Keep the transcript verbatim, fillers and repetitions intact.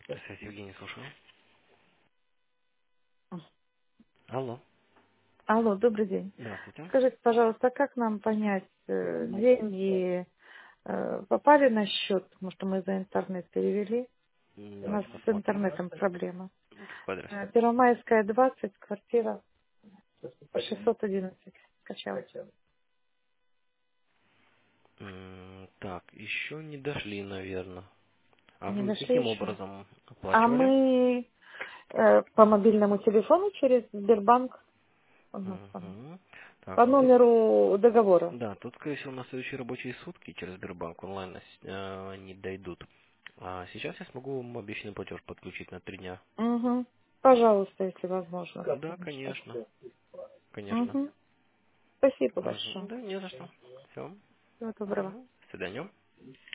Здравствуйте, Евгений, слушаю. Алло. Алло, добрый день. Здравствуйте. Скажите, пожалуйста, как нам понять, э, деньги э, попали на счет, потому что мы за интернет перевели? М, У нас Давайте с посмотрим. интернетом проблема. По адресу. Э, Первомайская, двадцать, квартира шестьсот одиннадцать. Скачал. М, Так, еще не дошли, наверное. А Не вы нашли каким еще? образом А оплачивали? мы э, по мобильному телефону через Сбербанк, ага, по Мгм. Так, по ну тут, номеру договора. да, тут, скорее всего, на следующие рабочие сутки через Сбербанк онлайн э, они дойдут. А сейчас я смогу вам обещанный платеж подключить на три дня. Угу. Пожалуйста, если возможно. Да, Потому что... конечно, конечно. Угу. Спасибо Мгм. большое. Да, не за что. Все. Всего доброго. До свидания.